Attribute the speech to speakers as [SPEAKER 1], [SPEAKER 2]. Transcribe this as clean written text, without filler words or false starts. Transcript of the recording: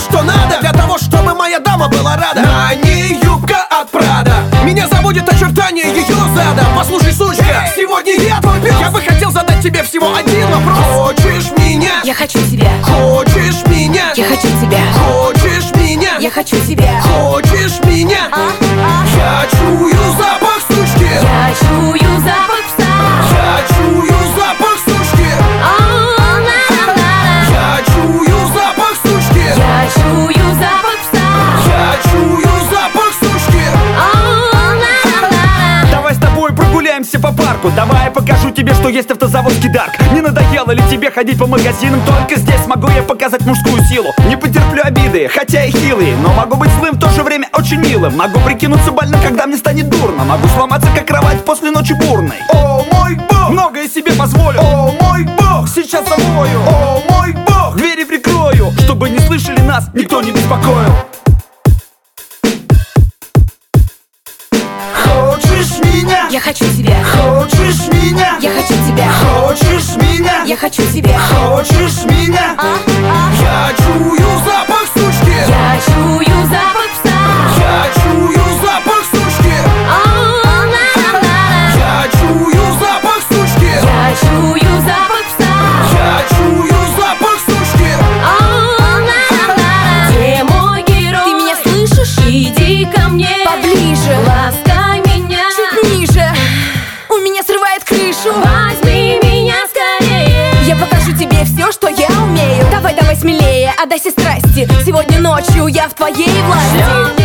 [SPEAKER 1] что надо, для того, чтобы моя дама была рада. На ней юбка от Прада, меня заводит очертания ее зада. Послушай, сучка, сегодня я твой пес. Я бы хотел задать тебе всего один вопрос. Хочешь меня?
[SPEAKER 2] Я хочу тебя.
[SPEAKER 1] Хочешь меня?
[SPEAKER 2] Я хочу тебя.
[SPEAKER 1] Хочешь меня?
[SPEAKER 2] Я хочу тебя.
[SPEAKER 1] Хочешь меня? Я чую запах сучки.
[SPEAKER 2] Я чую запах пса.
[SPEAKER 1] Я чую запах сучки. Я чую запах сучки.
[SPEAKER 2] Я чую запах пса.
[SPEAKER 1] Я чую запах сучки.
[SPEAKER 3] Давай с тобой прогуляемся по парку. Давай я покажу тебе, что есть автозаводский дарк. Не надоело ли тебе ходить по магазинам? Только здесь могу я показать мужскую силу. Не потерплю обиды, хотя и хилые, но могу быть злым, в то же время очень милым. Могу прикинуться больным, когда мне станет дурно. Могу сломаться, как кровать после ночи бурной.
[SPEAKER 1] О мой бог!
[SPEAKER 3] Многое себе позволю.
[SPEAKER 1] О мой бог!
[SPEAKER 3] Сейчас завою.
[SPEAKER 1] О мой бог!
[SPEAKER 3] Двери прикрою, чтобы не слышали нас, никто не беспокоил.
[SPEAKER 1] Хочешь меня?
[SPEAKER 2] Я хочу тебя.
[SPEAKER 1] Хочешь меня?
[SPEAKER 2] Я хочу тебя.
[SPEAKER 1] Хочешь меня?
[SPEAKER 2] Я хочу тебя.
[SPEAKER 1] Хочешь меня? Я чую запах сучки.
[SPEAKER 2] Я чую запах пса.
[SPEAKER 1] Я чую запах сучки. Я чую запах сучки.
[SPEAKER 2] Я чую запах пса.
[SPEAKER 1] Я чую запах сучки.
[SPEAKER 2] Где мой герой? Ты меня слышишь? Иди ко мне поближе. Ласкай меня чуть ниже. У меня срывает крышу. Возьми меня скорее. Я покажу тебе все, что я умею. Давай, давай смелее, отдайся страсти. Сегодня ночью я в твоей власти.